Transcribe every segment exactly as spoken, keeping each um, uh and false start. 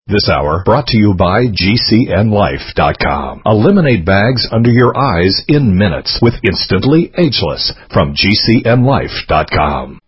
This hour brought to you by G C N Life dot com. Eliminate bags under your eyes in minutes with Instantly Ageless from G C N Life dot com.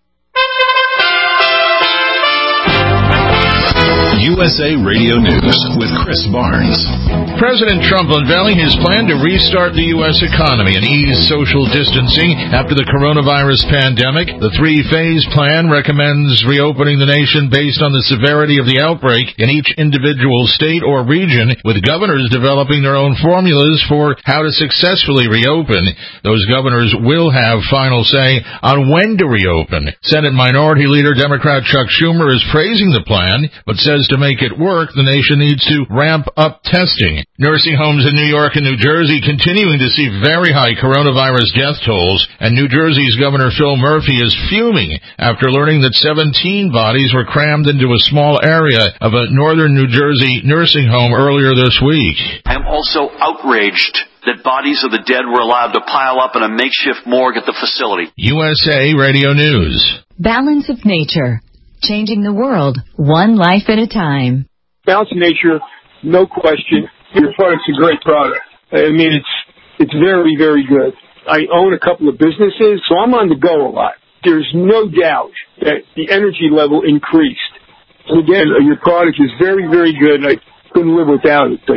U S A Radio News with Chris Barnes. President Trump unveiling his plan to restart the U S economy and ease social distancing after the coronavirus pandemic. The three-phase plan recommends reopening the nation based on the severity of the outbreak in each individual state or region, with governors developing their own formulas for how to successfully reopen. Those governors will have final say on when to reopen. Senate Minority Leader Democrat Chuck Schumer is praising the plan, but says to make it work, the nation needs to ramp up testing. Nursing homes in New York and New Jersey continuing to see very high coronavirus death tolls, and New Jersey's Governor Phil Murphy is fuming after learning that seventeen bodies were crammed into a small area of a northern New Jersey nursing home earlier this week. I'm also outraged that bodies of the dead were allowed to pile up in a makeshift morgue at the facility. U S A Radio News. Balance of Nature. Changing the world, one life at a time. Balance of Nature, no question. Your product's a great product. I mean, it's it's very, very good. I own a couple of businesses, so I'm on the go a lot. There's no doubt that the energy level increased. And again, your product is very, very good. I couldn't live without it.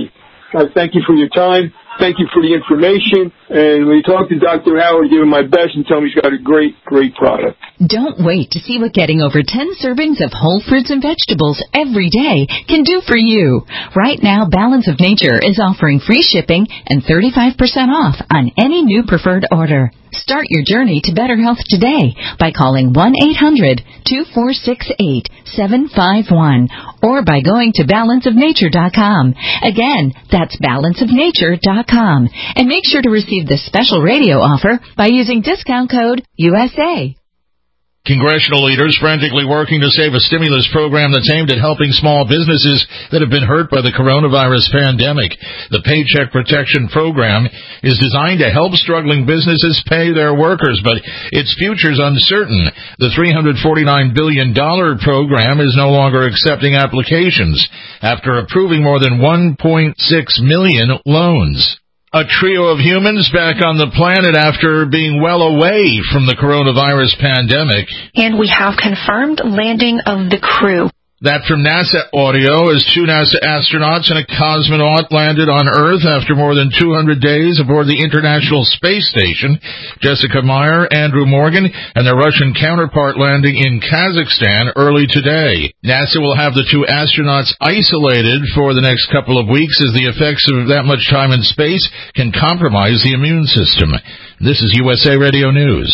I thank you for your time. Thank you for the information. And when you talk to Doctor Howard, give him my best and tell him he's got a great, great product. Don't wait to see what getting over ten servings of whole fruits and vegetables every day can do for you. Right now, Balance of Nature is offering free shipping and thirty-five percent off on any new preferred order. Start your journey to better health today by calling one eight hundred two four six eight seven five one or by going to balance of nature dot com. Again, that's balance of nature dot com. And make sure to receive this special radio offer by using discount code U S A. Congressional leaders frantically working to save a stimulus program that's aimed at helping small businesses that have been hurt by the coronavirus pandemic. The Paycheck Protection Program is designed to help struggling businesses pay their workers, but its future's uncertain. The three hundred forty-nine billion dollars program is no longer accepting applications after approving more than one point six million loans. A trio of humans back on the planet after being well away from the coronavirus pandemic. And we have confirmed landing of the crew. That from NASA audio as two NASA astronauts and a cosmonaut landed on Earth after more than two hundred days aboard the International Space Station. Jessica Meyer, Andrew Morgan, and their Russian counterpart landing in Kazakhstan early today. NASA will have the two astronauts isolated for the next couple of weeks as the effects of that much time in space can compromise the immune system. This is U S A Radio News.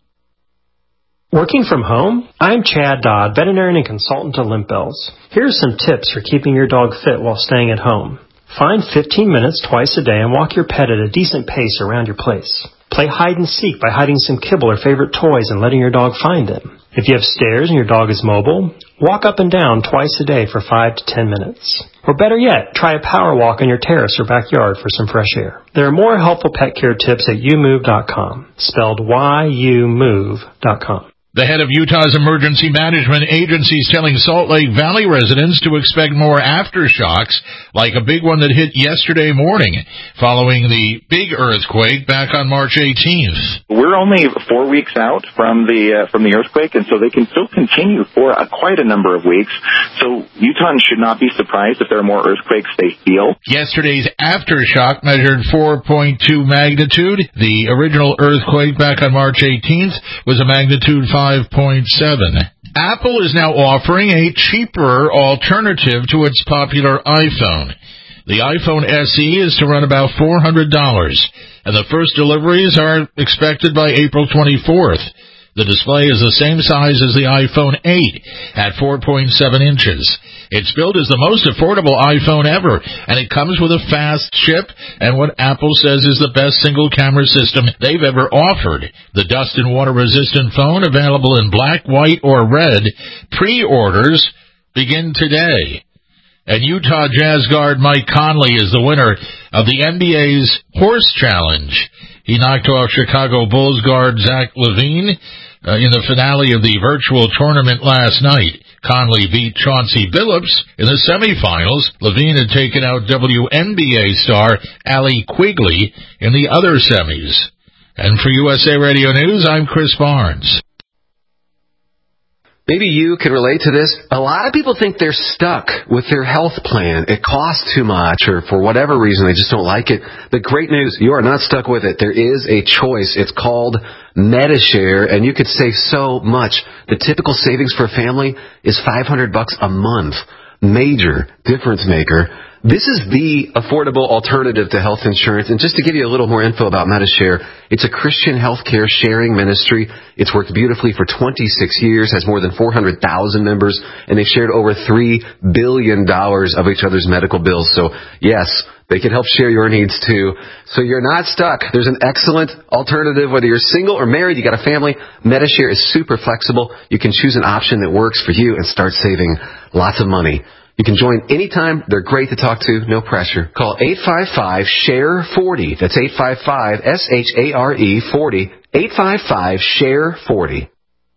Working from home? I'm Chad Dodd, veterinarian and consultant to Limp Bells. Here are some tips for keeping your dog fit while staying at home. Find fifteen minutes twice a day and walk your pet at a decent pace around your place. Play hide and seek by hiding some kibble or favorite toys and letting your dog find them. If you have stairs and your dog is mobile, walk up and down twice a day for five to ten minutes. Or better yet, try a power walk on your terrace or backyard for some fresh air. There are more helpful pet care tips at you move dot com, spelled Y U move dot com. The head of Utah's emergency management agency is telling Salt Lake Valley residents to expect more aftershocks, like a big one that hit yesterday morning, following the big earthquake back on March eighteenth. We're only four weeks out from the uh, from the earthquake, and so they can still continue for uh, quite a number of weeks. So Utahns should not be surprised if there are more earthquakes they feel. Yesterday's aftershock measured four point two magnitude. The original earthquake back on March eighteenth was a magnitude five point seven. Apple is now offering a cheaper alternative to its popular iPhone. The iPhone S E is to run about four hundred dollars, and the first deliveries are expected by April twenty-fourth. The display is the same size as the iPhone eight at four point seven inches. It's billed as the most affordable iPhone ever, and it comes with a fast chip and what Apple says is the best single-camera system they've ever offered. The dust and water-resistant phone, available in black, white, or red. Pre-orders begin today. And Utah Jazz guard Mike Conley is the winner of the N B A's Horse Challenge. He knocked off Chicago Bulls guard Zach LaVine uh, in the finale of the virtual tournament last night. Conley beat Chauncey Billups in the semifinals. Levine had taken out W N B A star Allie Quigley in the other semis. And for U S A Radio News, I'm Chris Barnes. Maybe you can relate to this. A lot of people think they're stuck with their health plan. It costs too much, or for whatever reason, they just don't like it. The great news, you are not stuck with it. There is a choice. It's called Medi-Share, and you could save so much. The typical savings for a family is five hundred bucks a month. Major difference maker. This is the affordable alternative to health insurance. And just to give you a little more info about Medi-Share, it's a Christian healthcare sharing ministry. It's worked beautifully for twenty-six years, has more than four hundred thousand members, and they've shared over three billion dollars of each other's medical bills. So, yes, they can help share your needs, too. So you're not stuck. There's an excellent alternative. Whether you're single or married, you got a family, Medi-Share is super flexible. You can choose an option that works for you and start saving lots of money. You can join anytime. They're great to talk to. No pressure. Call eight five five, S H A R E, forty. That's eight five five, S H A R E, forty. eight five five, S H A R E, forty.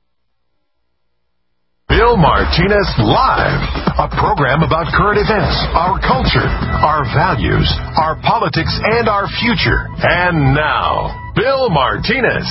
Bill Martinez Live, a program about current events, our culture, our values, our politics, and our future. And now, Bill Martinez.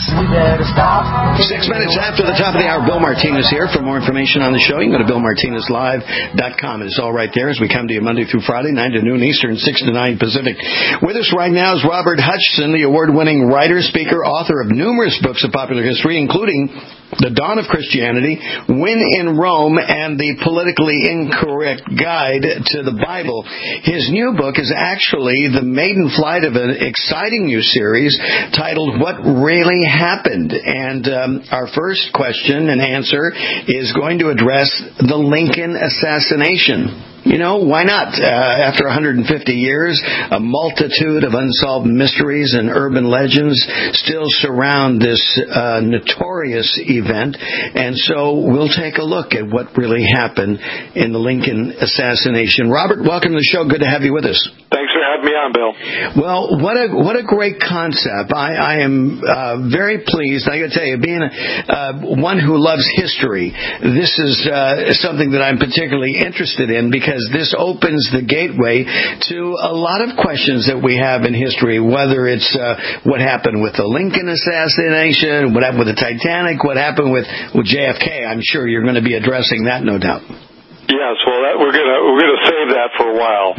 Six minutes after the top of the hour, Bill Martinez here. For more information on the show, you can go to bill martinez live dot com. It is all right there as we come to you Monday through Friday, nine to noon Eastern, six to nine Pacific. With us right now is Robert Hutchison, the award-winning writer, speaker, author of numerous books of popular history, including The Dawn of Christianity, When in Rome, and The Politically Incorrect Guide to the Bible. His new book is actually the maiden flight of an exciting new series titled What Really Happened? And um, our first question and answer is going to address the Lincoln assassination. You know, why not? Uh, after one hundred fifty years, a multitude of unsolved mysteries and urban legends still surround this uh, notorious event. And so we'll take a look at what really happened in the Lincoln assassination. Robert, welcome to the show. Good to have you with us. Thanks for having me on, Bill. Well, what a what a great concept. I, I am uh, very pleased. I got to tell you, being a, uh, one who loves history, this is uh, something that I'm particularly interested in because this opens the gateway to a lot of questions that we have in history, whether it's uh, what happened with the Lincoln assassination, what happened with the Titanic, what happened with, with J F K. I'm sure you're going to be addressing that, no doubt. Yes, well, that, we're gonna we're gonna save that for a while.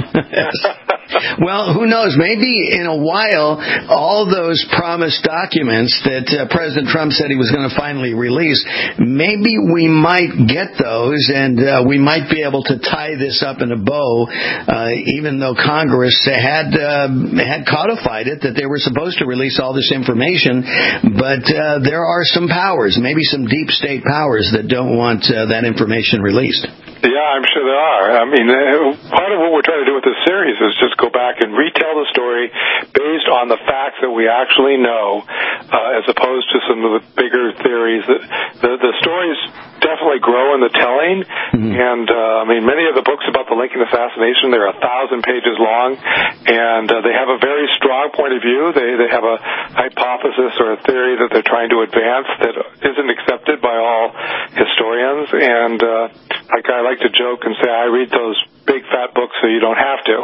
Well, who knows? Maybe in a while, all those promised documents that uh, President Trump said he was going to finally release, maybe we might get those, and uh, we might be able to tie this up in a bow, uh, even though Congress had uh, had codified it that they were supposed to release all this information. But uh, there are some powers, maybe some deep state powers, that don't want uh, that information released. Yeah, I'm sure there are. I mean, part of what we're trying to do with this series is just go back and retell the story based on the facts that we actually know, uh, as opposed to some of the bigger theories. That the, the stories definitely grow in the telling, mm-hmm. and uh, I mean, many of the books about the Lincoln assassination, they're a thousand pages long, and uh, they have a very strong point of view. They they have a hypothesis or a theory that they're trying to advance that isn't accepted by all historians, and uh, like I like to joke and say, I read those big fat books so you don't have to.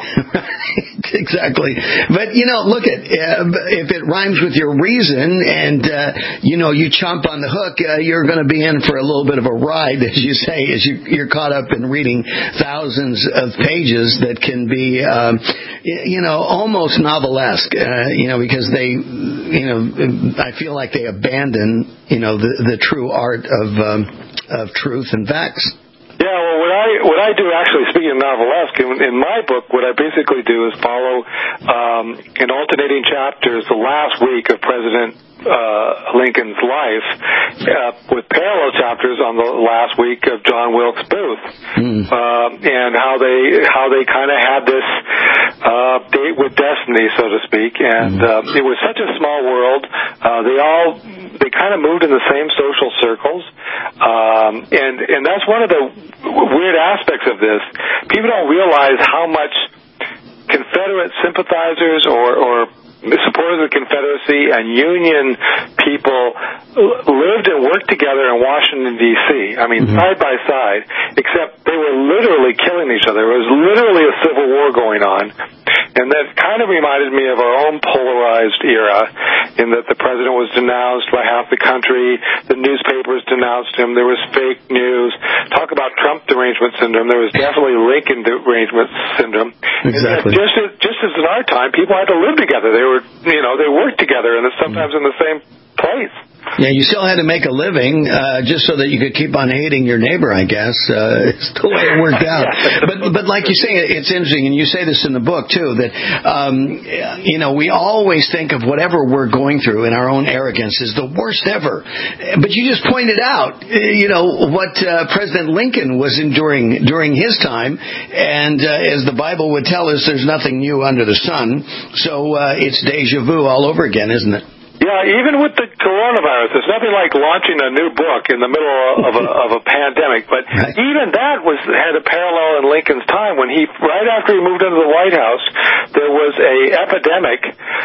Exactly. But, you know, look, at uh, if it rhymes with your reason and, uh, you know, you chomp on the hook, uh, you're going to be in for a little bit of a ride, as you say, as you, you're caught up in reading thousands of pages that can be, um, you know, almost novelesque, uh, you know, because they, you know, I feel like they abandon, you know, the, the true art of, um, of truth and facts. Yeah, well, what I what I do actually, speaking of novelesque, in, in my book, what I basically do is follow um, in alternating chapters the last week of President uh, Lincoln's life, uh, with parallel chapters on the last week of John Wilkes Booth, mm. uh, and how they how they kind of had this uh, date with destiny, so to speak. And uh, it was such a small world. Uh, they all they kind of moved in the same social circles, um, and and that's one of the weird aspects of this. People don't realize how much Confederate sympathizers or, or supporters of the Confederacy and Union people lived and worked together in Washington, D C I mean, mm-hmm. side by side, except they were literally killing each other. There was literally a civil war going on. And that kind of reminded me of our own polarized era, in that the president was denounced by half the country, the newspapers denounced him, there was fake news. Talk about Trump derangement syndrome, there was definitely Lincoln derangement syndrome. Exactly. And just as, just as in our time, people had to live together. They were, you know, they worked together, and sometimes mm. in the same place. Yeah, you still had to make a living uh, just so that you could keep on hating your neighbor, I guess. Uh, it's the way it worked out. But but like you say, it's interesting, and you say this in the book, too, that, um, you know, we always think of whatever we're going through in our own arrogance is the worst ever. But you just pointed out, you know, what uh, President Lincoln was enduring during his time, and uh, as the Bible would tell us, there's nothing new under the sun. So uh, it's deja vu all over again, isn't it? Yeah, even with the coronavirus, there's nothing like launching a new book in the middle of a, of a pandemic. But right. even that was had a parallel in Lincoln's time when he, right after he moved into the White House, there was a epidemic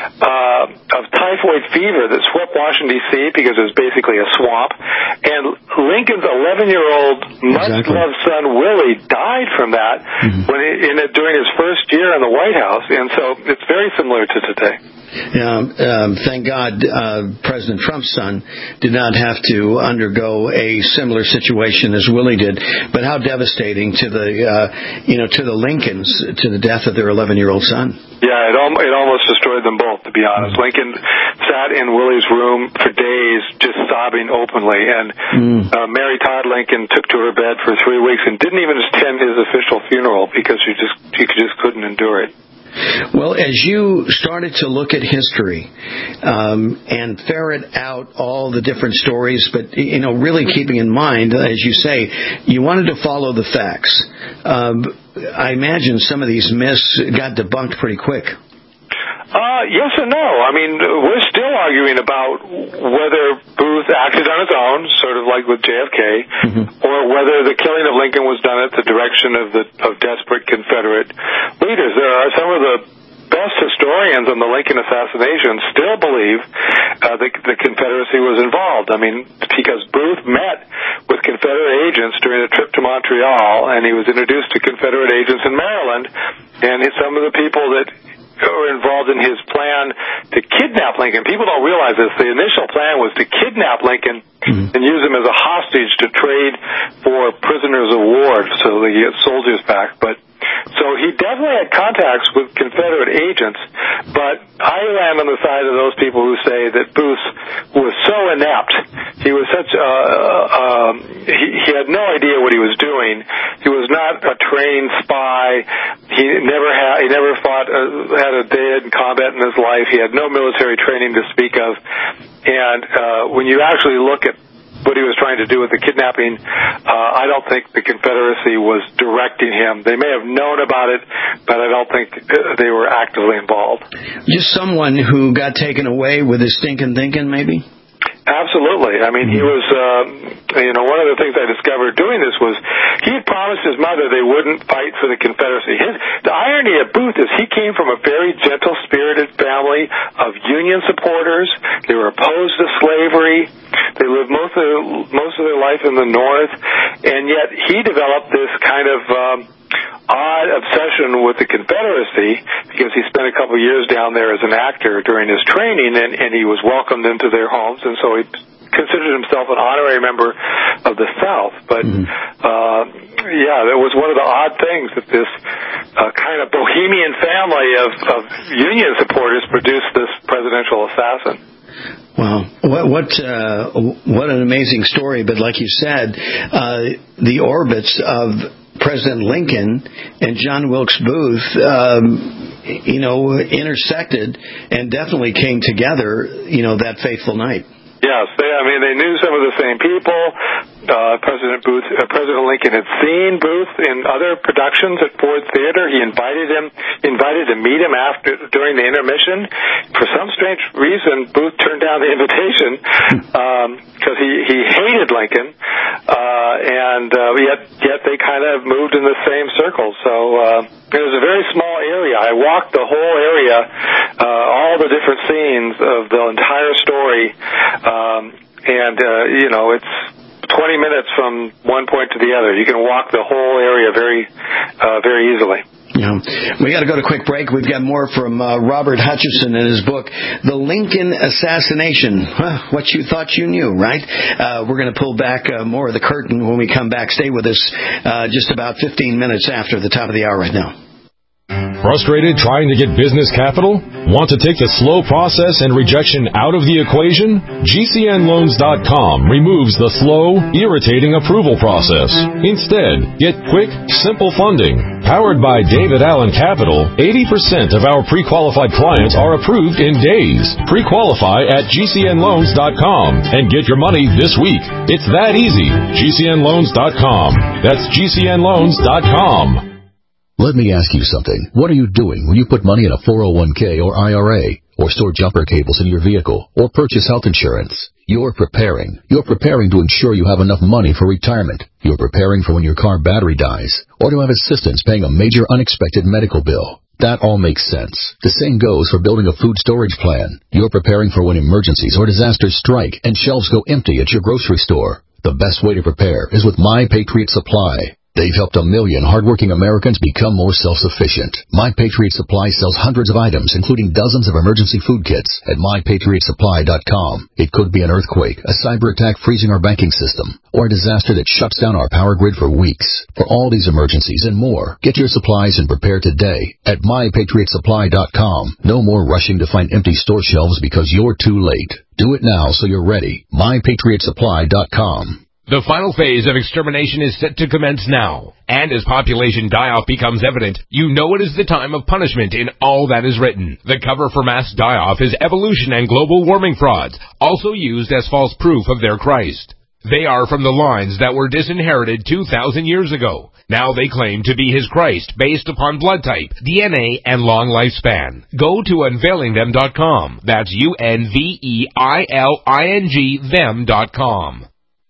uh, of typhoid fever that swept Washington, D C because it was basically a swamp. And Lincoln's eleven-year-old much-loved son, Willie, died from that mm-hmm. when he, in it, during his first year in the White House. And so it's very similar to today. Yeah, um, thank God uh, President Trump's son did not have to undergo a similar situation as Willie did. But how devastating to the, uh, you know, to the Lincolns, to the death of their eleven-year-old son. Yeah, it, al- it almost destroyed them both, to be honest. Mm. Lincoln sat in Willie's room for days just sobbing openly. And mm. uh, Mary Todd Lincoln took to her bed for three weeks and didn't even attend his official funeral because she just, she just couldn't endure it. Well, as you started to look at history um, and ferret out all the different stories, but, you know, really keeping in mind, as you say, you wanted to follow the facts. Um, I imagine some of these myths got debunked pretty quick. Uh, yes and no. I mean, we're still arguing about whether Booth acted on his own, sort of like with J F K, mm-hmm. or whether the killing of Lincoln was done at the direction of the of desperate Confederate leaders. There are some of the best historians on the Lincoln assassination still believe uh, that the Confederacy was involved. I mean, because Booth met with Confederate agents during a trip to Montreal, and he was introduced to Confederate agents in Maryland, and some of the people that were involved in his plan to kidnap Lincoln. People don't realize this. The initial plan was to kidnap Lincoln mm-hmm. and use him as a hostage to trade for prisoners of war so they get soldiers back. But so he definitely had contacts with Confederate agents, but I land on the side of those people who say that Booth was so inept. He was such a, uh, um, he, he had no idea what he was doing. He was not a trained spy. He never had, he never fought, uh, had a day in combat in his life. He had no military training to speak of. And, uh, when you actually look at what he was trying to do with the kidnapping, uh, I don't think the Confederacy was directing him. They may have known about it, but I don't think they were actively involved. Just someone who got taken away with his stinking thinking, maybe? Absolutely. I mean, he was, uh, you know, one of the things I discovered doing this was he had promised his mother they wouldn't fight for the Confederacy. His, the irony of Booth is he came from a very gentle-spirited family of Union supporters. They were opposed to slavery. They lived most of, most of their life in the North, and yet he developed this kind of um, odd obsession with the Confederacy because he spent a couple of years down there as an actor during his training, and, and he was welcomed into their homes, and so he considered himself an honorary member of the South. But, mm-hmm. uh, yeah, that was one of the odd things that this uh, kind of bohemian family of, of Union supporters produced this presidential assassin. Wow, what what, uh, what an amazing story! But like you said, uh, the orbits of President Lincoln and John Wilkes Booth, um, you know, intersected and definitely came together, you know, that fateful night. Yes, they, I mean, they knew some of the same people. Uh, President Booth, uh, President Lincoln had seen Booth in other productions at Ford Theater. He invited him, invited to meet him after during the intermission. For some strange reason, Booth turned down the invitation because um, he he hated Lincoln, uh, and uh, yet yet they kind of moved in the same circle. So uh, it was a very small area. I walked the whole area, uh, all the different scenes of the entire story, um, and uh, you know it's twenty minutes from one point to the other. You can walk the whole area very, uh, very easily. Yeah. We got to go to a quick break. We've got more from uh, Robert Hutchison in his book, The Lincoln Assassination. Huh, what you thought you knew, right? Uh, we're going to pull back uh, more of the curtain when we come back. Stay with us uh, just about fifteen minutes after the top of the hour right now. Frustrated trying to get business capital? Want to take the slow process and rejection out of the equation? G C N loans dot com removes the slow, irritating approval process. Instead, get quick, simple funding. Powered by David Allen Capital, eighty percent of our pre-qualified clients are approved in days. Pre-qualify at G C N loans dot com and get your money this week. It's that easy. G C N loans dot com. That's G C N loans dot com. Let me ask you something. What are you doing when you put money in a four oh one k or I R A, or store jumper cables in your vehicle, or purchase health insurance? You're preparing. You're preparing to ensure you have enough money for retirement. You're preparing for when your car battery dies, or to have assistance paying a major unexpected medical bill. That all makes sense. The same goes for building a food storage plan. You're preparing for when emergencies or disasters strike and shelves go empty at your grocery store. The best way to prepare is with My Patriot Supply. They've helped a million hardworking Americans become more self-sufficient. My Patriot Supply sells hundreds of items, including dozens of emergency food kits at my patriot supply dot com. It could be an earthquake, a cyber attack freezing our banking system, or a disaster that shuts down our power grid for weeks. For all these emergencies and more, get your supplies and prepare today at my patriot supply dot com. No more rushing to find empty store shelves because you're too late. Do it now so you're ready. my patriot supply dot com. The final phase of extermination is set to commence now, and as population die-off becomes evident, you know it is the time of punishment in all that is written. The cover for mass die-off is evolution and global warming frauds, also used as false proof of their Christ. They are from the lines that were disinherited two thousand years ago. Now they claim to be his Christ based upon blood type, D N A, and long lifespan. Go to unveiling them dot com. That's U N V E I L I N G them dot com.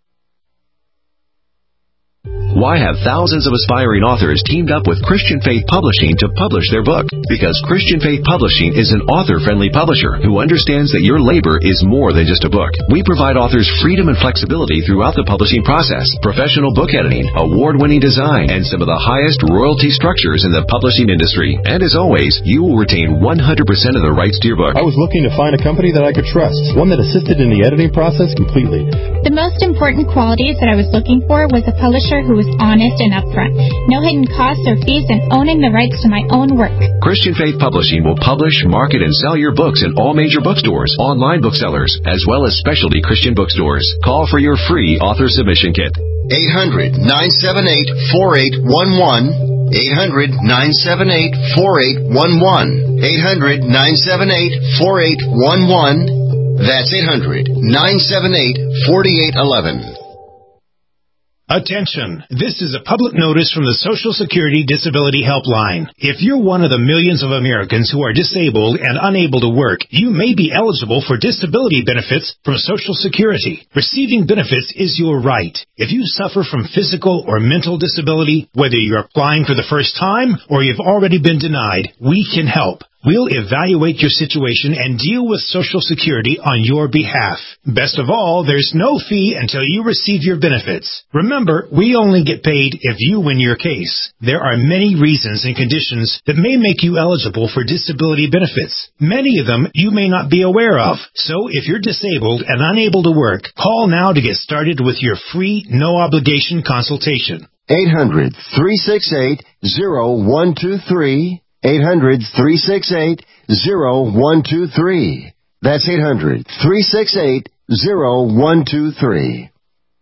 Why have thousands of aspiring authors teamed up with Christian Faith Publishing to publish their book? Because Christian Faith Publishing is an author-friendly publisher who understands that your labor is more than just a book. We provide authors freedom and flexibility throughout the publishing process, professional book editing, award-winning design, and some of the highest royalty structures in the publishing industry. And as always, you will retain one hundred percent of the rights to your book. I was looking to find a company that I could trust, one that assisted in the editing process completely. The most important qualities that I was looking for was a publisher who was honest and upfront, no hidden costs or fees, and owning the rights to my own work. Christian Faith Publishing will publish, market, and sell your books in all major bookstores, online booksellers, as well as specialty Christian bookstores. Call for your free author submission kit. eight hundred, nine seven eight, four eight one one. eight hundred, nine seven eight, four eight one one. eight hundred, nine seven eight, four eight one one. That's eight hundred, nine seven eight, four eight one one. Attention! This is a public notice from the Social Security Disability Helpline. If you're one of the millions of Americans who are disabled and unable to work, you may be eligible for disability benefits from Social Security. Receiving benefits is your right. If you suffer from physical or mental disability, whether you're applying for the first time or you've already been denied, we can help. We'll evaluate your situation and deal with Social Security on your behalf. Best of all, there's no fee until you receive your benefits. Remember, we only get paid if you win your case. There are many reasons and conditions that may make you eligible for disability benefits. Many of them you may not be aware of. So if you're disabled and unable to work, call now to get started with your free, no-obligation consultation. eight hundred, three six eight, zero one two three. eight hundred, three six eight, zero one two three. That's eight hundred, three six eight, zero one two three.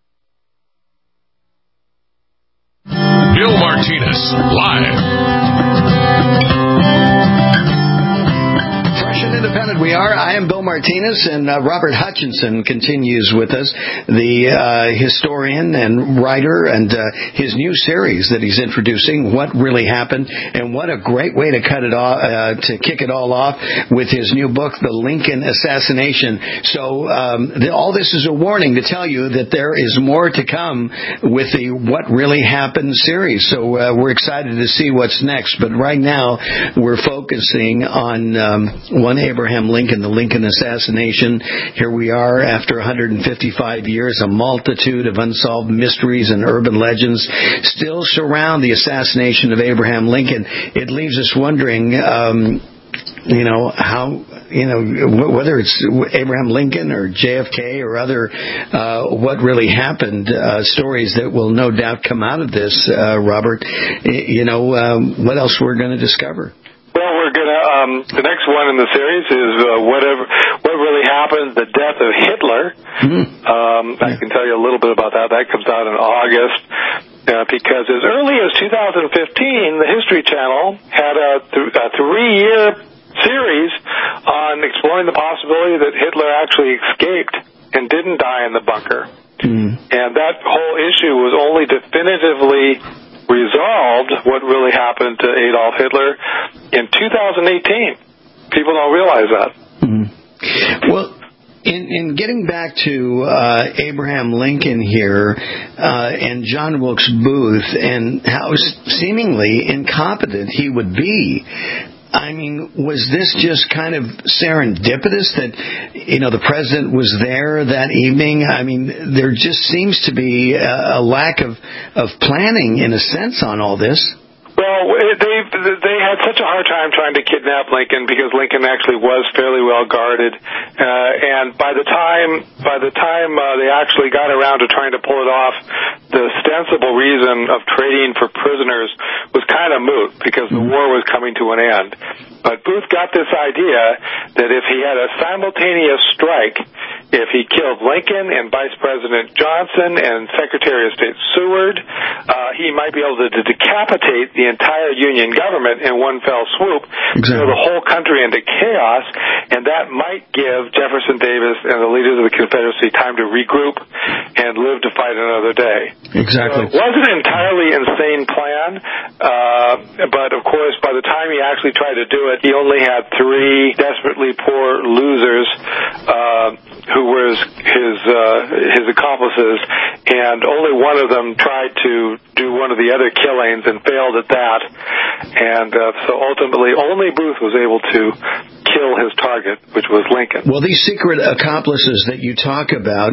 Bill Martinez, live. Fresh and independent we are. I I am Bill Martinez, and uh, Robert Hutchinson continues with us, the uh, historian and writer, and uh, his new series that he's introducing, What Really Happened, and what a great way to cut it off, uh, to kick it all off with his new book, The Lincoln Assassination. So um, the, all this is a warning to tell you that there is more to come with the What Really Happened series. So uh, we're excited to see what's next. But right now, we're focusing on um, one Abraham Lincoln, the Lincoln assassination. Here we are after one hundred fifty-five years. A multitude of unsolved mysteries and urban legends still surround the assassination of Abraham Lincoln. It leaves us wondering, um, you know, how, you know, whether it's Abraham Lincoln or J F K or other, uh, what really happened, uh, stories that will no doubt come out of this, uh, Robert. You know, um, what else we're going to discover? Well, we're going to, um, the next one in the series is uh, whatever, what really happened, the death of Hitler. Mm-hmm. Um, I can tell you a little bit about that. That comes out in August. Uh, because as early as two thousand fifteen, the History Channel had a, th- a three-year series on exploring the possibility that Hitler actually escaped and didn't die in the bunker. Mm. And that whole issue was only definitively resolved, what really happened to Adolf Hitler, in two thousand eighteen. People don't realize that. Mm. Well, In, in getting back to uh, Abraham Lincoln here uh, and John Wilkes Booth and how seemingly incompetent he would be, I mean, was this just kind of serendipitous that, you know, the president was there that evening? I mean, there just seems to be a, a lack of, of planning, in a sense, on all this. Well, they they had such a hard time trying to kidnap Lincoln because Lincoln actually was fairly well guarded, uh, and by the time by the time uh, they actually got around to trying to pull it off, the ostensible reason of trading for prisoners was kind of moot because the war was coming to an end. But Booth got this idea that if he had a simultaneous strike, if he killed Lincoln and Vice President Johnson and Secretary of State Seward, uh, he might be able to, to decapitate the entire Union government in one fell swoop, exactly. Throw the whole country into chaos, and that might give Jefferson Davis and the leaders of the Confederacy time to regroup and live to fight another day. Exactly. So it wasn't an entirely insane plan, uh, but of course, by the time he actually tried to do it, he only had three desperately poor losers uh, who were his his, uh, his accomplices, and only one of them tried to do one of the other killings and failed at that. And uh, so ultimately, only Booth was able to kill his target, which was Lincoln. Well, these secret accomplices that you talk about,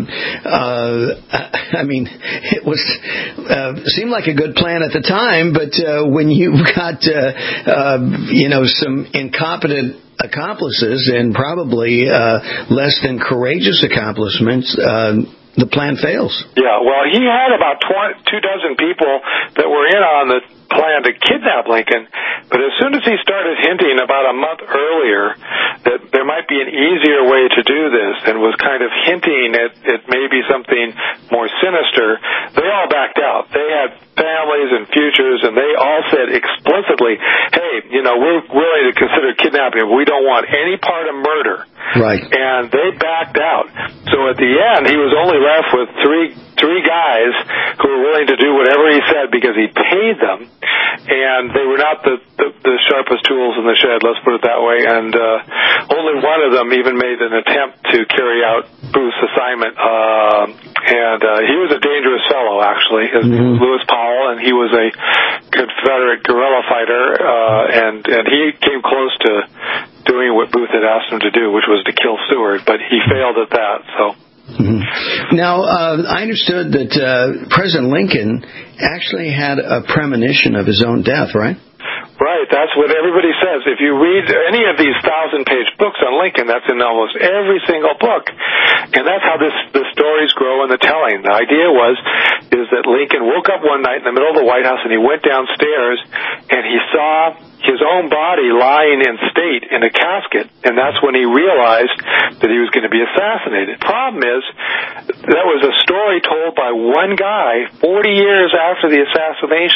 uh, I mean, it was uh, seemed like a good plan at the time, but uh, when you got, uh, uh, you know, some incompetent accomplices and probably uh, less than courageous accomplishments, uh, the plan fails. Yeah, well, he had about twenty, two dozen people that were in on the plan to kidnap Lincoln, but as soon as he started hinting about a month earlier that there might be an easier way to do this and was kind of hinting at, at maybe something more sinister, they all backed out. They had families and futures, and they all said explicitly, hey, you know, we're willing to consider kidnapping, but we don't want any part of murder. Right. And they backed out. So at the end, he was only left with three three guys who were willing to do whatever he said because he paid them, and they were not the, the, the sharpest tools in the shed, let's put it that way, and uh, only one of them even made an attempt to carry out Booth's assignment, uh, and uh, he was a dangerous fellow, actually. His name was Lewis Powell, and he was a Confederate guerrilla fighter, uh, and, and he came close to doing what Booth had asked him to do, which was to kill Seward, but he failed at that, so... Mm-hmm. Now, uh, I understood that uh, President Lincoln actually had a premonition of his own death, right? Right, that's what everybody says. If you read any of these thousand-page books on Lincoln, that's in almost every single book. And that's how this the stories grow in the telling. The idea was is that Lincoln woke up one night in the middle of the White House, and he went downstairs, and he saw his own body lying in state in a casket, and that's when he realized that he was going to be assassinated. Problem is, that was a story told by one guy forty years after the assassination,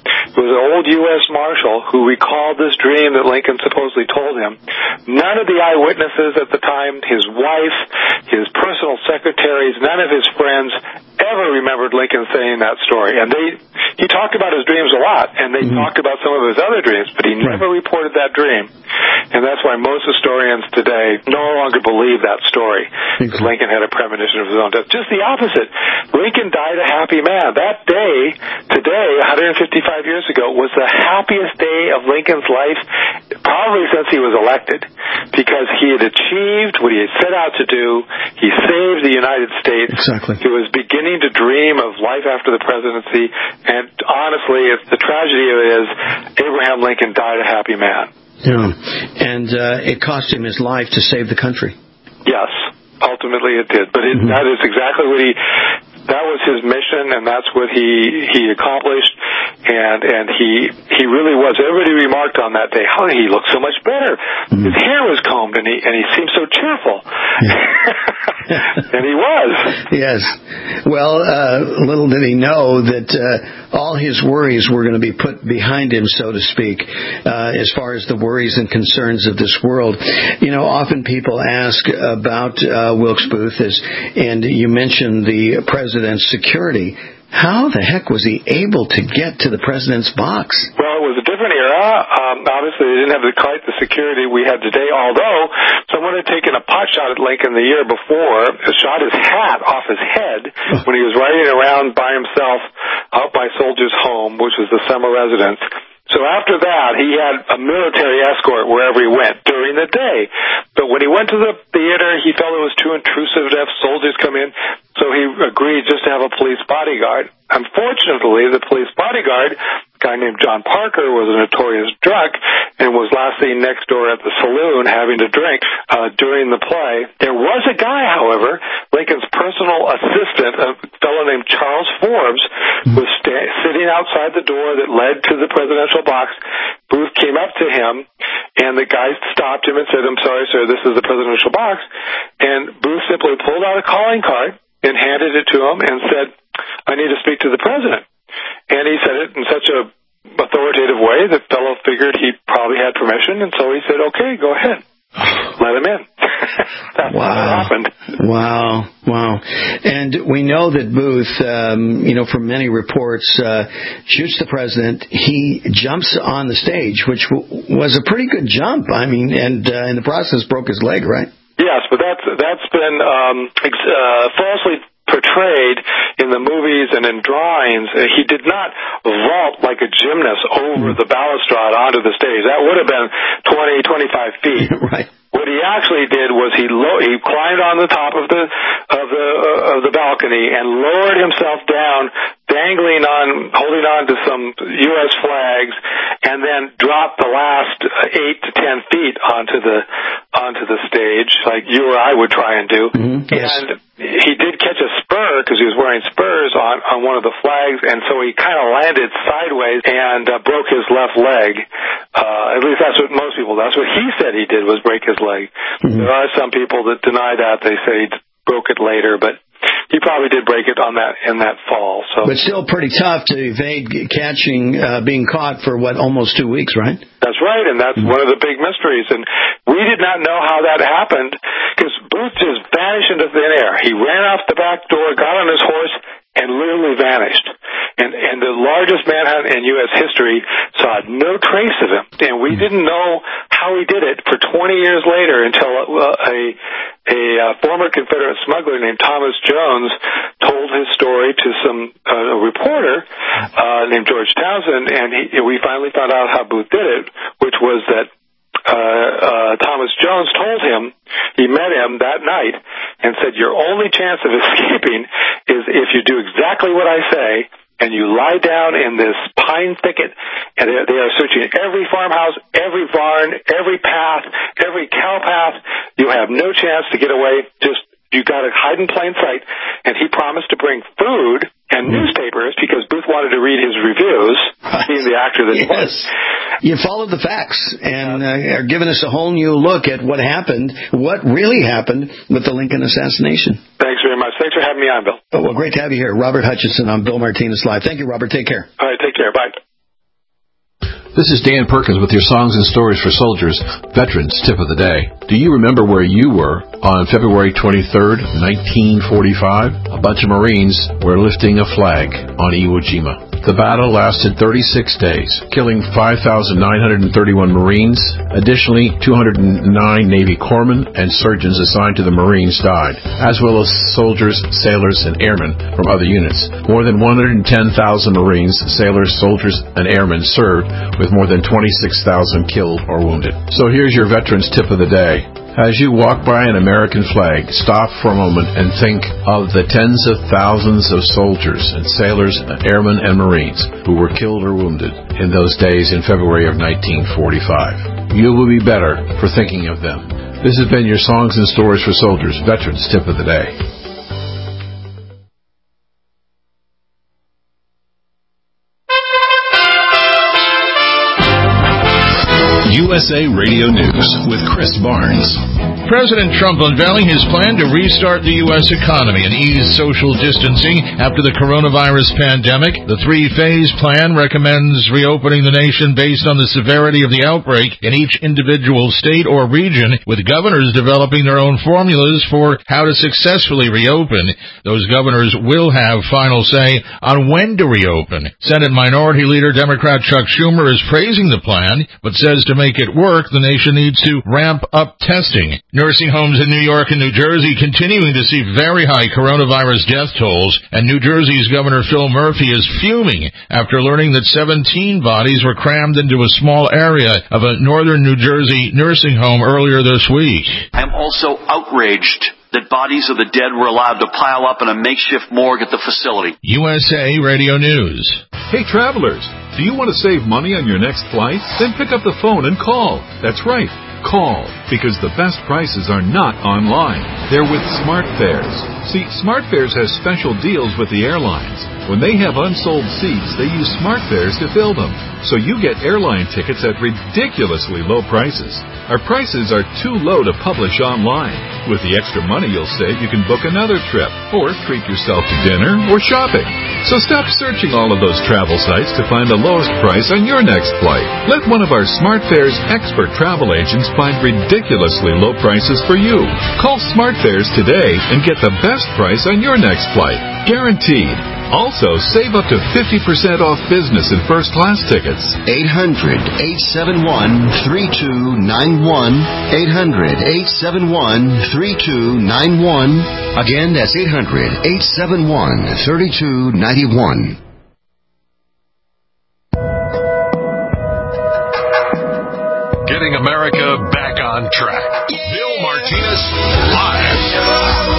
It was an old U S Marshal who recalled this dream that Lincoln supposedly told him. None of the eyewitnesses at the time, his wife, his personal secretaries, none of his friends ever remembered Lincoln saying that story. And they, he talked about his dreams a lot, and they mm-hmm. talked about some of his other dreams, but he never right. reported that dream. And that's why most historians today no longer believe that story. Because Lincoln had a premonition of his own death. Just the opposite. Lincoln died a happy man. That day, today, one hundred fifty-five years ago, was the happiest day of Lincoln's life, probably since he was elected, because he had achieved what he had set out to do. He saved the United States. Exactly. He was beginning to dream of life after the presidency, and honestly, it's, the tragedy of it is Abraham Lincoln died a happy man. Yeah, and uh, it cost him his life to save the country. Yes, ultimately it did. But it, mm-hmm. that is exactly what he, that was his mission, and that's what he, he accomplished. And, and he, he really was. Everybody remarked on that day, how he looked so much better. Mm-hmm. His hair was combed, and he, and he seemed so cheerful. Yeah. And he was. Yes. Well, uh, little did he know that uh, all his worries were going to be put behind him, so to speak, uh, as far as the worries and concerns of this world. You know, often people ask about uh, Wilkes Booth, as, and you mentioned the president's security. How the heck was he able to get to the president's box? Well, it was a different era. Um, obviously, they didn't have the, quite the security we have today, although someone had taken a pot shot at Lincoln the year before, shot his hat off his head when he was riding around by himself out by Soldiers' Home, which was the summer residence. So after that, he had a military escort wherever he went during the day. But when he went to the theater, he felt it was too intrusive to have soldiers come in, so he agreed just to have a police bodyguard. Unfortunately, the police bodyguard, a guy named John Parker, was a notorious drunk and was last seen next door at the saloon having a drink uh, during the play. There was a guy, however, Lincoln's personal assistant, a fellow named Charles Forbes, was sta- sitting outside the door that led to the presidential box. Booth came up to him, and the guy stopped him and said, "I'm sorry, sir, this is the presidential box." And Booth simply pulled out a calling card and handed it to him and said, "I need to speak to the president." And he said it in such a authoritative way that fellow figured he probably had permission, and so he said, "Okay, go ahead. Let him in." That's wow. what happened. Wow, wow. And we know that Booth, um, you know, from many reports, uh, shoots the president. He jumps on the stage, which w- was a pretty good jump. I mean, and uh, in the process broke his leg, right? Yes, but that's that's been um, ex- uh, falsely portrayed in the movies and in drawings. Uh, he did not vault like a gymnast over mm. the balustrade onto the stage. That would have been twenty, twenty-five feet. Right. What he actually did was he lo- he climbed on the top of the of the uh, of the balcony and lowered himself down, dangling on, holding on to some U S flags, and then dropped the last eight to ten feet onto the onto the stage, like you or I would try and do. Mm-hmm. Yes. And he did catch a spur because he was wearing spurs on on one of the flags, and so he kind of landed sideways and uh, broke his left leg. Uh, at least that's what most people. That's what he said he did, was break his leg. Mm-hmm. There are some people that deny that. They say he broke it later, but he probably did break it on that in that fall. So, but still pretty tough to evade catching, uh, being caught for what, almost two weeks, right? That's right, and that's mm-hmm. one of the big mysteries. And we did not know how that happened because Booth just vanished into thin air. He ran off the back door, got on his horse, and literally vanished. And and the largest manhunt in U S history saw no trace of him. And we didn't know how he did it for twenty years later until uh, a a uh, former Confederate smuggler named Thomas Jones told his story to some uh, a reporter uh, named George Townsend, and he, we finally found out how Booth did it, which was that Uh, uh, Thomas Jones told him, he met him that night and said, "Your only chance of escaping is if you do exactly what I say and you lie down in this pine thicket," and they, they are searching every farmhouse, every barn, every path, every cow path. You have no chance to get away. Just, you got to hide in plain sight. And he promised to bring food and newspapers because Booth wanted to read his reviews, being the actor that he was. You followed the facts and uh, are giving us a whole new look at what happened, what really happened with the Lincoln assassination. Thanks very much. Thanks for having me on, Bill. Oh, well, great to have you here. Robert Hutchinson on Bill Martinez Live. Thank you, Robert. Take care. All right, take care. Bye. This is Dan Perkins with your Songs and Stories for Soldiers, Veterans Tip of the Day. Do you remember where you were on February twenty-third, nineteen forty-five? A bunch of Marines were lifting a flag on Iwo Jima. The battle lasted thirty-six days, killing five thousand nine hundred thirty-one Marines. Additionally, two hundred nine Navy corpsmen and surgeons assigned to the Marines died, as well as soldiers, sailors, and airmen from other units. More than one hundred ten thousand Marines, sailors, soldiers, and airmen served, with more than twenty-six thousand killed or wounded. So here's your Veterans Tip of the Day. As you walk by an American flag, stop for a moment and think of the tens of thousands of soldiers and sailors, airmen, and Marines who were killed or wounded in those days in February of nineteen forty-five. You will be better for thinking of them. This has been your Songs and Stories for Soldiers, Veterans Tip of the Day. U S A Radio News with Chris Barnes. President Trump unveiling his plan to restart the U S economy and ease social distancing after the coronavirus pandemic. The three-phase plan recommends reopening the nation based on the severity of the outbreak in each individual state or region, with governors developing their own formulas for how to successfully reopen. Those governors will have final say on when to reopen. Senate Minority Leader Democrat Chuck Schumer is praising the plan, but says to make it work, the nation needs to ramp up testing. Nursing homes in New York and New Jersey continuing to see very high coronavirus death tolls, and New Jersey's Governor Phil Murphy is fuming after learning that seventeen bodies were crammed into a small area of a northern New Jersey nursing home earlier this week. I'm also outraged that bodies of the dead were allowed to pile up in a makeshift morgue at the facility. U S A Radio News. Hey, travelers, do you want to save money on your next flight? Then pick up the phone and call. That's right. Call, because the best prices are not online. They're with SmartFares. See, SmartFares has special deals with the airlines. When they have unsold seats, they use SmartFares to fill them. So you get airline tickets at ridiculously low prices. Our prices are too low to publish online. With the extra money you'll save, you can book another trip, or treat yourself to dinner or shopping. So stop searching all of those travel sites to find the lowest price on your next flight. Let one of our SmartFares expert travel agents find ridiculously low prices for you. Call SmartFares today and get the best price on your next flight. Guaranteed. Also, save up to fifty percent off business and first class tickets. eight hundred, eight seven one, three two nine one. eight hundred, eight seven one, three two nine one. Again, that's eight hundred, eight seven one, three two nine one. Getting America back on track. Bill Martinez Live.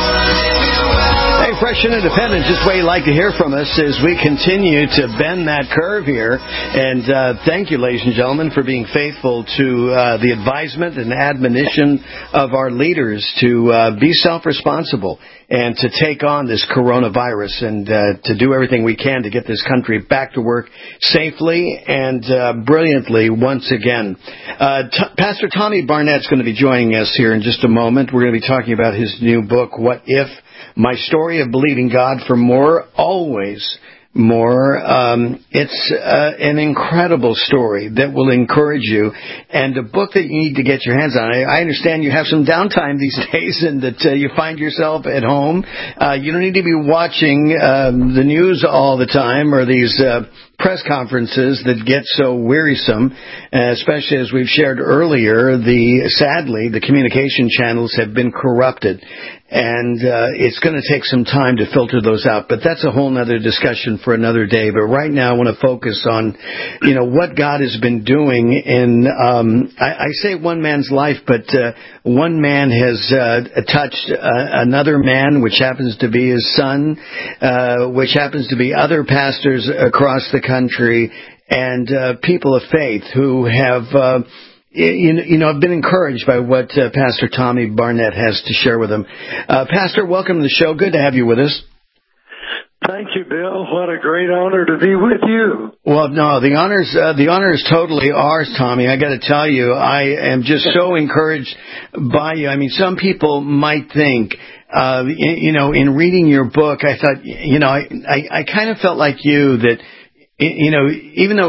Hey, Fresh and Independent, just the way you like to hear from us as we continue to bend that curve here. And uh, thank you, ladies and gentlemen, for being faithful to uh, the advisement and admonition of our leaders to uh, be self-responsible and to take on this coronavirus and uh, to do everything we can to get this country back to work safely and uh, brilliantly once again. Uh, T- Pastor Tommy Barnett's going to be joining us here in just a moment. We're going to be talking about his new book, What If? My Story of Believing God for More, Always More. Um, it's uh, an incredible story that will encourage you, and a book that you need to get your hands on. I, I understand you have some downtime these days and that uh, you find yourself at home. Uh, you don't need to be watching um, the news all the time or these uh, press conferences that get so wearisome, uh, especially as we've shared earlier. The sadly, the communication channels have been corrupted. And uh, it's going to take some time to filter those out. But that's a whole other discussion for another day. But right now I want to focus on, you know, what God has been doing in, um, I, I say one man's life, but uh, one man has uh, touched uh, another man, which happens to be his son, uh, which happens to be other pastors across the country, and uh, people of faith who have... Uh, You, you know, I've been encouraged by what uh, Pastor Tommy Barnett has to share with them. Uh, Pastor, welcome to the show. Good to have you with us. Thank you, Bill. What a great honor to be with you. Well, no, the honors, uh, the honor is totally ours, Tommy. I got to tell you, I am just so encouraged by you. I mean, some people might think, uh, you know, in reading your book, I thought, you know, I, I, I kind of felt like you that, you know, even though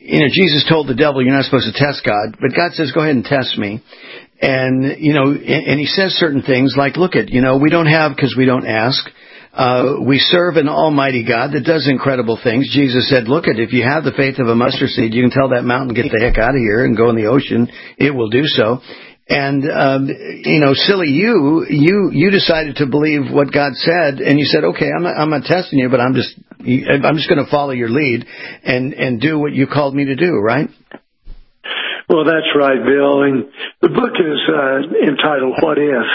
you know, Jesus told the devil, you're not supposed to test God, but God says, go ahead and test me. And, you know, and he says certain things like, look at, you know, we don't have because we don't ask. Uh, we serve an almighty God that does incredible things. Jesus said, look at, if you have the faith of a mustard seed, you can tell that mountain, get the heck out of here and go in the ocean. It will do so. And, um, you know, silly you, you, you decided to believe what God said, and you said, okay, I'm not, I'm not testing you, but I'm just, I'm just going to follow your lead and, and do what you called me to do, right? Well, that's right, Bill. And the book is uh, entitled What If?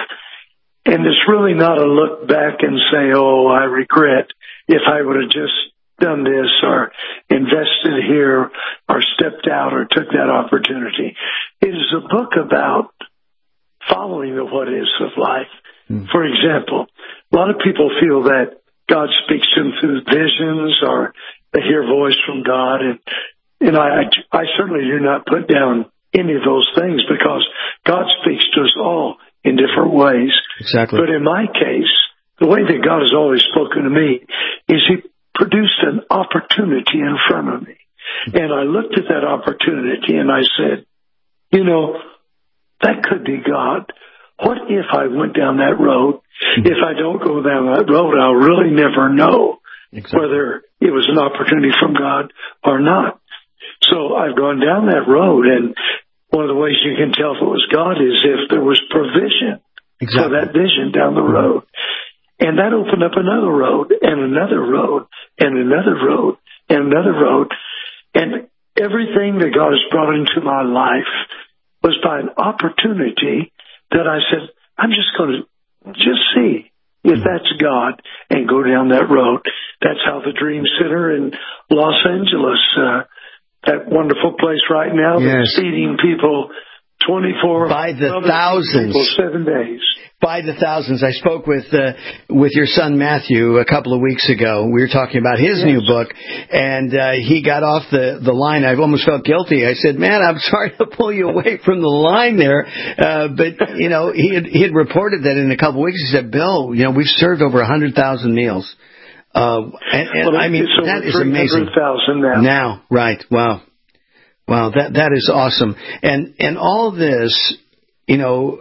And it's really not a look back and say, oh, I regret if I would have just done this or invested here or stepped out or took that opportunity. It is a book about following the what ifs of life. Mm. For example, a lot of people feel that God speaks to them through visions or they hear a voice from God. And, and I, I certainly do not put down any of those things because God speaks to us all in different ways. Exactly. But in my case, the way that God has always spoken to me is He produced an opportunity in front of me. And I looked at that opportunity and I said, you know, that could be God. What if I went down that road? If I don't go down that road, I'll really never know exactly. whether it was an opportunity from God or not. So I've gone down that road, and one of the ways you can tell if it was God is if there was provision exactly. for that vision down the road. And that opened up another road and another road and another road and another road. And everything that God has brought into my life was by an opportunity that I said, I'm just going to just see if that's God and go down that road. That's how the Dream Center in Los Angeles, uh, that wonderful place right now, yes. that's feeding people twenty-four by the thousands, people, seven days. By the thousands. I spoke with uh, with your son Matthew a couple of weeks ago. We were talking about his yes. new book, and uh, he got off the the line. I almost felt guilty. I said, "Man, I'm sorry to pull you away from the line there," uh, but you know, he had he had reported that in a couple of weeks. He said, "Bill, you know, we've served over a hundred thousand meals." Uh, and, and well, I mean, that is amazing. Now. now, right? Wow, wow, that that is awesome. And and all this, you know.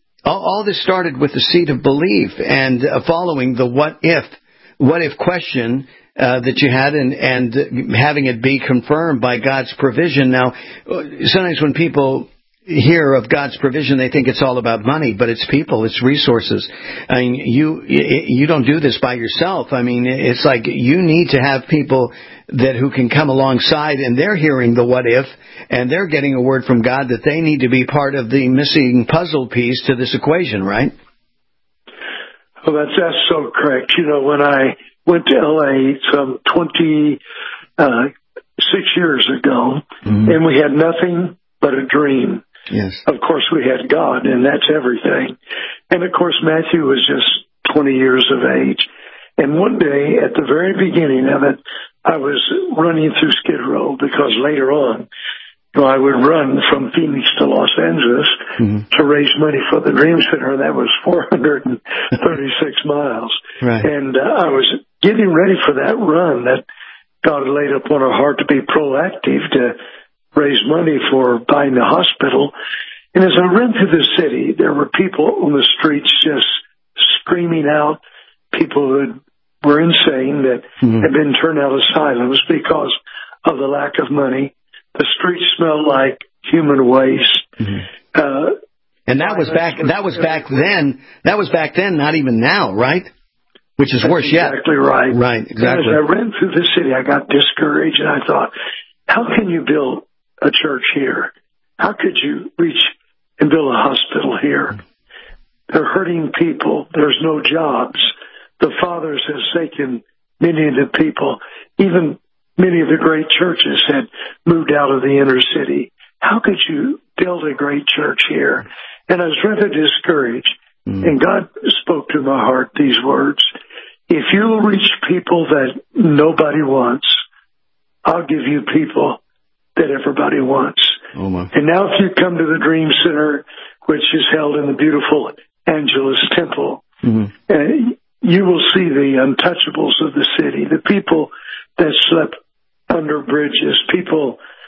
All this started with the seed of belief and uh, following the what if, what if question uh, that you had and, and having it be confirmed by God's provision. Now, sometimes when people hear of God's provision, they think it's all about money, but it's people, it's resources. I mean, you you don't do this by yourself. I mean, it's like you need to have people that who can come alongside, and they're hearing the what if, and they're getting a word from God that they need to be part of the missing puzzle piece to this equation, right? Well, that's, that's so correct. You know, when I went to L A some twenty-six years ago, mm-hmm. and we had nothing but a dream. Yes. Of course, we had God, and that's everything. And, of course, Matthew was just twenty years of age. And one day, at the very beginning of it, I was running through Skid Row because later on, you know, I would run from Phoenix to Los Angeles mm-hmm. to raise money for the Dream Center. That was four hundred thirty-six miles. Right. And uh, I was getting ready for that run that God had laid upon our heart to be proactive to raise money for buying the hospital. And as I ran through the city, there were people on the streets just screaming out, people that were insane that mm-hmm. had been turned out of asylums because of the lack of money. The streets smelled like human waste. Mm-hmm. Uh, and that was back, that was back then, that was back then, not even now, right? Which is That's worse yet. Exactly right. Right, exactly. And as I ran through the city, I got discouraged and I thought, how can you build a church here? How could you reach and build a hospital here? They're hurting people. There's no jobs. The fathers have taken many of the people. Even many of the great churches had moved out of the inner city. How could you build a great church here? And I was rather discouraged. Mm. And God spoke to my heart these words. If you'll reach people that nobody wants, I'll give you people that everybody wants. Oh my. And now if you come to the Dream Center, which is held in the beautiful Angelus Temple, mm-hmm. uh, you will see the untouchables of the city, the people that slept under bridges, people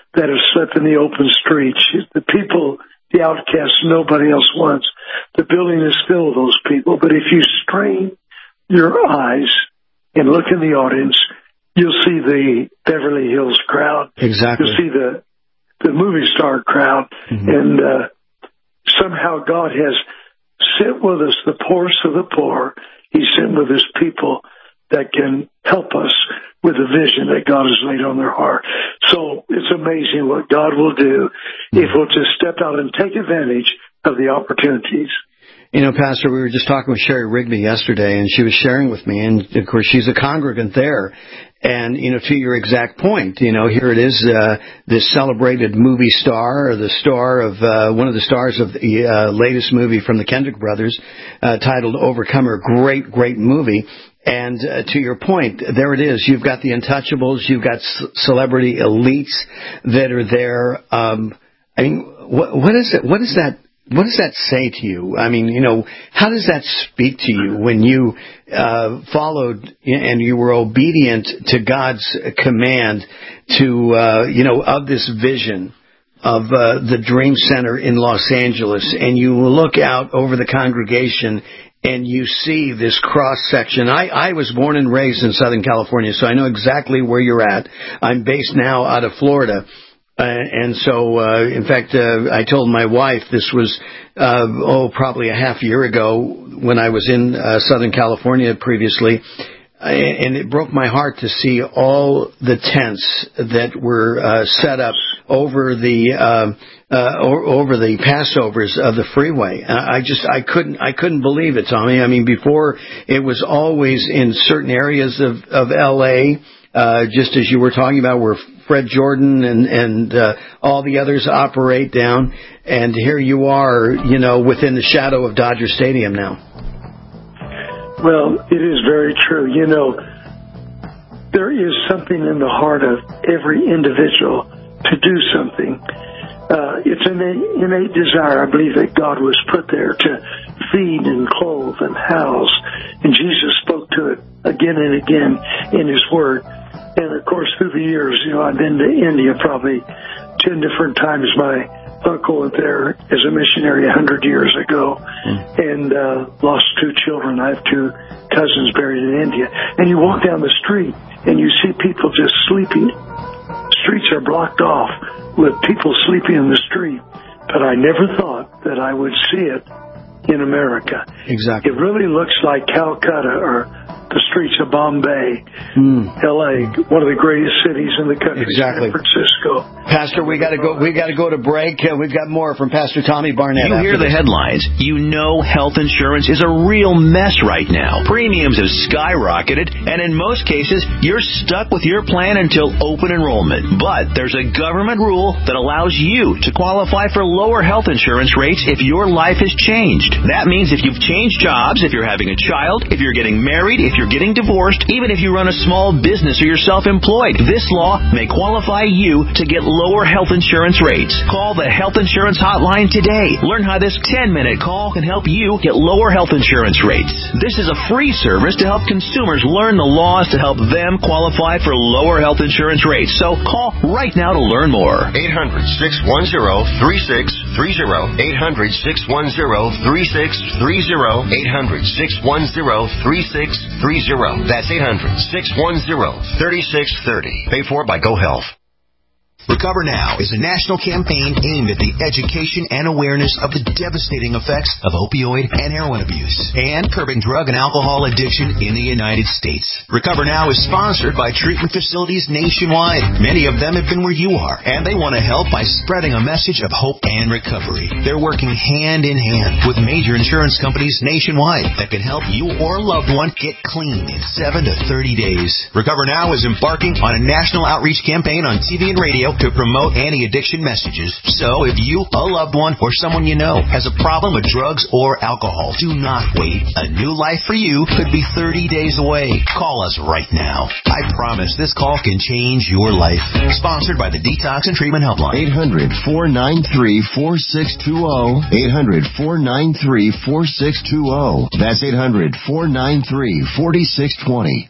that have slept in the open streets, the people, the outcasts nobody else wants. The building is filled with those people. But if you strain your eyes and look in the audience, you'll see the Beverly Hills crowd. Exactly. You'll see the the movie star crowd. Mm-hmm. And uh, somehow God has sent with us the poorest of the poor. He's sent with us people that can help us with the vision that God has laid on their heart. So it's amazing what God will do if we'll just step out and take advantage of the opportunities. You know, Pastor, we were just talking with Sherry Rigby yesterday, and she was sharing with me, and of course she's a congregant there. And, you know, to your exact point, you know, here it is, uh, this celebrated movie star, or the star of, uh, one of the stars of the uh, latest movie from the Kendrick brothers, uh, titled Overcomer. Great, great movie. And uh, to your point, there it is. You've got the untouchables. You've got c- celebrity elites that are there. Um, I mean, what, what is it? What is that? What does that say to you? I mean, you know, how does that speak to you when you uh, followed and you were obedient to God's command to, uh, you know, of this vision of uh, the Dream Center in Los Angeles, and you look out over the congregation and you see this cross-section. I, I was born and raised in Southern California, so I know exactly where you're at. I'm based now out of Florida. Uh, and so, uh, in fact, uh, I told my wife this was, uh, oh, probably a half year ago when I was in uh, Southern California previously. And it broke my heart to see all the tents that were uh, set up over the uh, uh, over the Passovers of the freeway. I just I couldn't I couldn't believe it, Tommy. I mean, before it was always in certain areas of of L A, uh, just as you were talking about, where Fred Jordan and and uh, all the others operate down, and here you are, you know, within the shadow of Dodger Stadium now. Well, it is very true. You know, there is something in the heart of every individual to do something. Uh, it's an innate desire, I believe, that God was put there to feed and clothe and house. And Jesus spoke to it again and again in His Word. And, of course, through the years, you know, I've been to India probably ten different times. My uncle went there as a missionary a hundred years ago, mm. and uh, lost two children. I have two cousins buried in India. And you walk down the street, and you see people just sleeping. Streets are blocked off with people sleeping in the street. But I never thought that I would see it in America. Exactly. It really looks like Calcutta or the streets of Bombay, mm. L A, one of the greatest cities in the country, exactly. San Francisco. Pastor, we got to go. We got to go to break. Uh, we've got more from Pastor Tommy Barnett. You hear the headlines. You know health insurance is a real mess right now. Premiums have skyrocketed, and in most cases, you're stuck with your plan until open enrollment. But there's a government rule that allows you to qualify for lower health insurance rates if your life has changed. That means if you've changed jobs, if you're having a child, if you're getting married, if you're getting divorced, even if you run a small business or you're self-employed, this law may qualify you to get lower health insurance rates. Call the Health Insurance Hotline today. Learn how this ten-minute call can help you get lower health insurance rates. This is a free service to help consumers learn the laws to help them qualify for lower health insurance rates. So call right now to learn more. eight hundred, six one zero, three six three zero. eight hundred, six one zero, three six three zero. eight hundred, six one zero, three six three zero. That's eight hundred, six one zero, three six three zero. Paid for by GoHealth. Recover Now is a national campaign aimed at the education and awareness of the devastating effects of opioid and heroin abuse and curbing drug and alcohol addiction in the United States. Recover Now is sponsored by treatment facilities nationwide. Many of them have been where you are, and they want to help by spreading a message of hope and recovery. They're working hand in hand with major insurance companies nationwide that can help you or a loved one get clean in seven to thirty days. Recover Now is embarking on a national outreach campaign on T V and radio to promote anti-addiction messages. So if you, a loved one, or someone you know has a problem with drugs or alcohol, do not wait. A new life for you could be thirty days away. Call us right now. I promise this call can change your life. Sponsored by the Detox and Treatment Helpline. eight hundred, four nine three, four six two zero. eight hundred, four nine three, four six two zero. That's eight hundred, four nine three, four six two zero.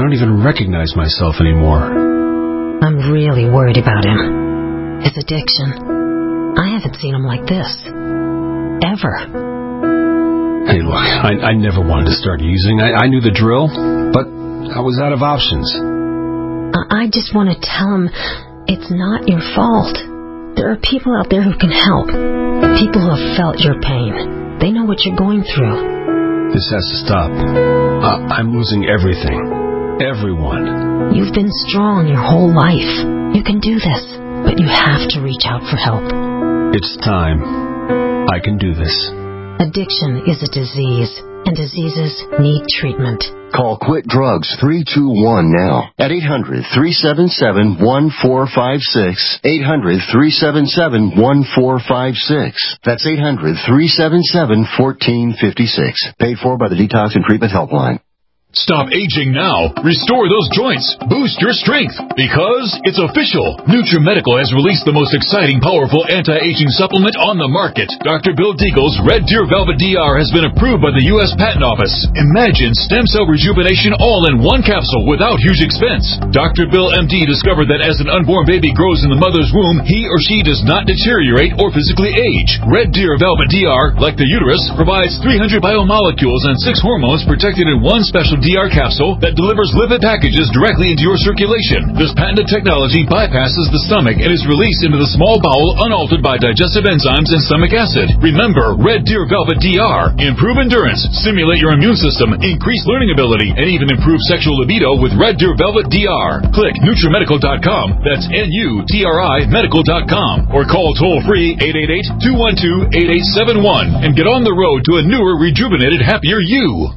don't even recognize myself anymore. I'm really worried about him. His addiction. I haven't seen him like this. Ever. Hey, look, I, I never wanted to start using. I, I knew the drill, but I was out of options. I, I just want to tell him it's not your fault. There are people out there who can help. People who have felt your pain. They know what you're going through. This has to stop. Uh, I'm losing everything. Everyone. You've been strong your whole life. You can do this, but you have to reach out for help. It's time. I can do this. Addiction is a disease, and diseases need treatment. Call Quit Drugs three two one now at eight hundred, three seven seven, one four five six. eight hundred, three seven seven, one four five six. That's eight hundred, three seven seven, one four five six. Paid for by the Detox and Treatment Helpline. Stop aging now. Restore those joints. Boost your strength. Because it's official. NutriMedical has released the most exciting, powerful anti-aging supplement on the market. Doctor Bill Deagle's Red Deer Velvet D R has been approved by the U S Patent Office. Imagine stem cell rejuvenation all in one capsule without huge expense. Doctor Bill M D discovered that as an unborn baby grows in the mother's womb, he or she does not deteriorate or physically age. Red Deer Velvet D R, like the uterus, provides three hundred biomolecules and six hormones protected in one special D R capsule that delivers lipid packages directly into your circulation. This patented technology bypasses the stomach and is released into the small bowel unaltered by digestive enzymes and stomach acid. Remember, Red Deer Velvet D R. Improve endurance, stimulate your immune system, increase learning ability, and even improve sexual libido with Red Deer Velvet D R. Click NutriMedical dot com. That's N U T R I medical dot com. Or call toll-free eight eight eight, two one two, eight eight seven one and get on the road to a newer, rejuvenated, happier you.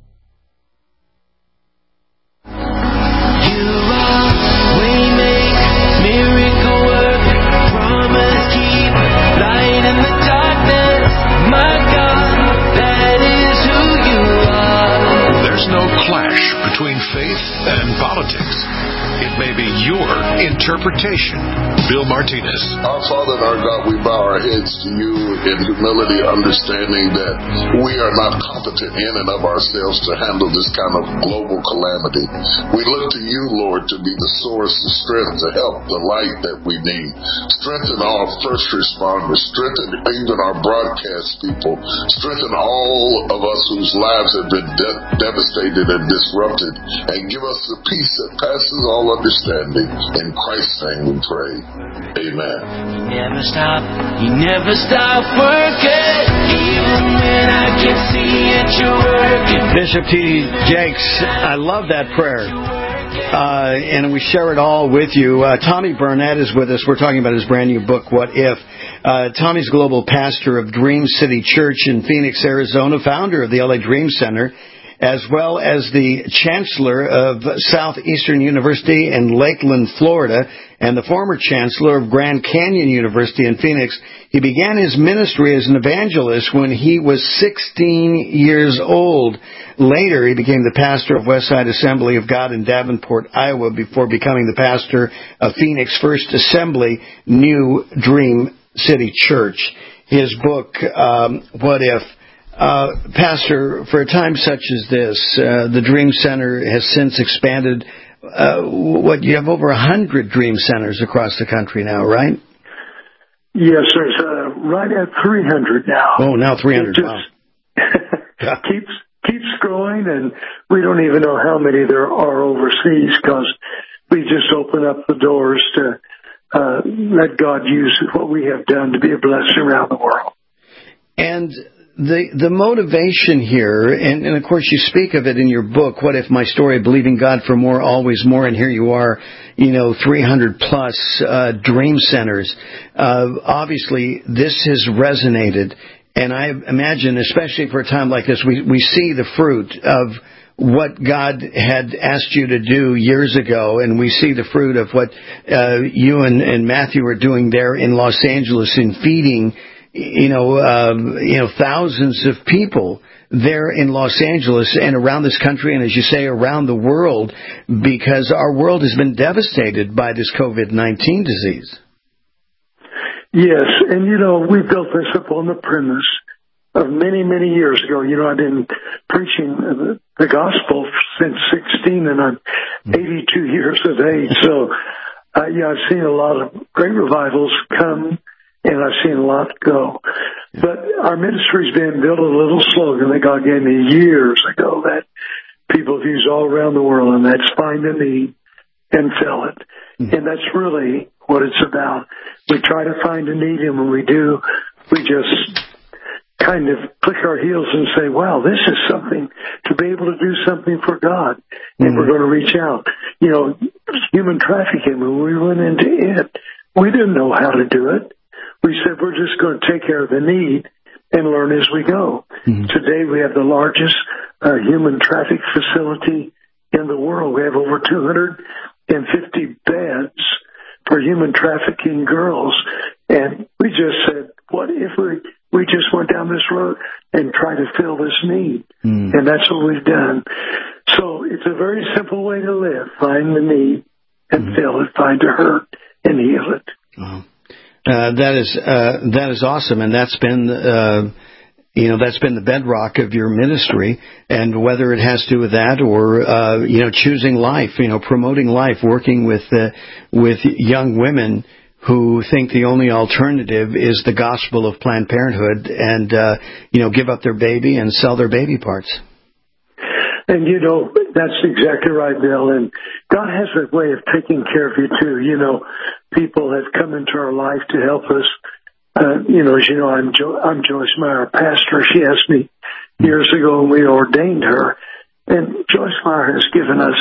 Interpretation. Bill Martinez. Our Father and our God, we bow our heads to you in humility, understanding that we are not competent in and of ourselves to handle this kind of global calamity. We look to you, Lord, to be the source of strength, to help the light that we need. Strengthen our first responders. Strengthen even our broadcast people. Strengthen all of us whose lives have been de- devastated and disrupted. And give us the peace that passes all understanding. In Christ's name we pray. Amen. You never stop. You never stop working. Even when I can see it, you're working. Bishop T. Jakes, I love that prayer. Uh, and we share it all with you. Uh, Tommy Burnett is with us. We're talking about his brand new book, What If? Uh, Tommy's global pastor of Dream City Church in Phoenix, Arizona, founder of the L A Dream Center, as well as the chancellor of Southeastern University in Lakeland, Florida, and the former chancellor of Grand Canyon University in Phoenix. He began his ministry as an evangelist when he was sixteen years old. Later, he became the pastor of Westside Assembly of God in Davenport, Iowa, before becoming the pastor of Phoenix First Assembly, New Dream City Church. His book, um, What If? Uh, Pastor, for a time such as this, uh, the Dream Center has since expanded. Uh, what, you have over a hundred Dream Centers across the country now, right? Yes, there's uh, right at three hundred now. Oh, now three hundred. It just keeps keeps growing, and we don't even know how many there are overseas because we just open up the doors to uh, let God use what we have done to be a blessing around the world. And The the motivation here, and, and of course you speak of it in your book, What If? My Story of Believing God for More, Always More, and here you are, you know, three hundred plus uh, Dream Centers. Uh, obviously, this has resonated, and I imagine, especially for a time like this, we, we see the fruit of what God had asked you to do years ago, and we see the fruit of what uh, you and, and Matthew are doing there in Los Angeles in feeding You know, um, you know, thousands of people there in Los Angeles and around this country, and as you say, around the world, because our world has been devastated by this COVID nineteen disease. Yes, and you know, we built this up on the premise of many, many years ago. You know, I've been preaching the, the gospel since sixteen, and I'm eighty-two years of age. So, uh, yeah, I've seen a lot of great revivals come, and I've seen a lot go. But our ministry's been built a little slogan that God gave me years ago that people have used all around the world, and that's find a need and fill it. Mm-hmm. And that's really what it's about. We try to find a need, and when we do, we just kind of click our heels and say, wow, this is something to be able to do something for God. And mm-hmm. we're going to reach out. You know, human trafficking, when we went into it, we didn't know how to do it. We said, we're just going to take care of the need and learn as we go. Mm-hmm. Today, we have the largest uh, human traffic facility in the world. We have over two hundred fifty beds for human trafficking girls. And we just said, what if we, we just went down this road and tried to fill this need? Mm. And that's what we've done. So it's a very simple way to live. Find the need and mm. fill it. Find the hurt and heal it. Uh-huh. Uh, that is, uh, that is awesome. And that's been, uh, you know, that's been the bedrock of your ministry, and whether it has to do with that or, uh, you know, choosing life, you know, promoting life, working with, uh, with young women who think the only alternative is the gospel of Planned Parenthood and, uh, you know, give up their baby and sell their baby parts. And, you know, that's exactly right, Bill. And God has a way of taking care of you, too. You know, people have come into our life to help us. Uh, you know, as you know, I'm, jo- I'm Joyce Meyer, pastor. She asked me years ago when we ordained her. And Joyce Meyer has given us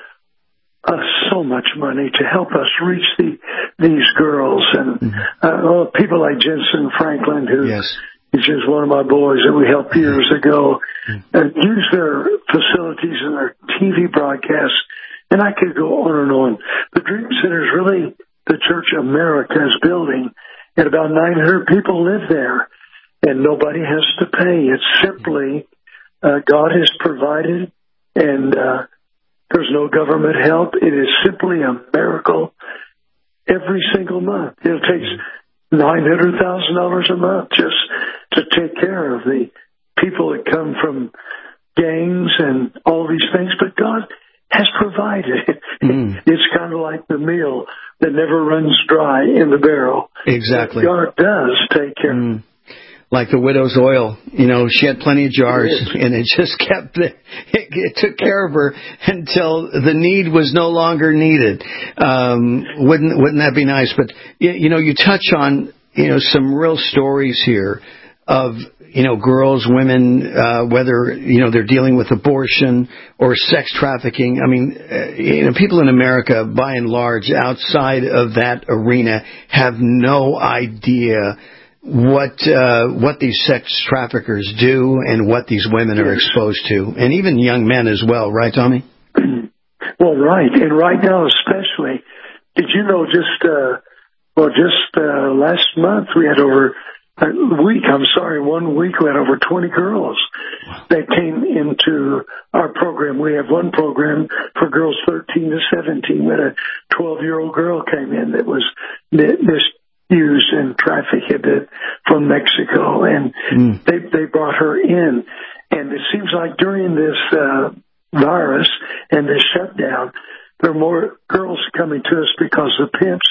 uh, so much money to help us reach the, these girls. And uh, oh, people like Jensen Franklin, who yes. is just one of my boys that we helped years ago, and use their facilities and their T V broadcasts. And I could go on and on. The Dream Center is really the Church America is building. And about nine hundred people live there, and nobody has to pay. It's simply uh, God has provided, and uh, there's no government help. It is simply a miracle every single month. It takes nine hundred thousand dollars a month just to take care of the people that come from gangs and all these things, but God has provided. Mm. It's kind of like the meal that never runs dry in the barrel. Exactly. God does take care. Mm. Like the widow's oil, you know, she had plenty of jars, and it just kept, it, it took care of her until the need was no longer needed. Um, wouldn't wouldn't that be nice? But you know, you touch on you know some real stories here of you know girls, women, uh, whether you know they're dealing with abortion or sex trafficking. I mean, uh, you know, people in America, by and large, outside of that arena, have no idea what uh, what these sex traffickers do and what these women are exposed to, and even young men as well, right, Tommy? Well, right, and right now especially. Did you know just uh, well, just uh, last month we had over a week. I'm sorry, one week we had over twenty girls that came into our program. We have one program for girls thirteen to seventeen. We had a twelve-year-old girl came in that was this. used and trafficked from Mexico, and mm. they they brought her in. And it seems like during this uh, virus and this shutdown, there are more girls coming to us because the pimps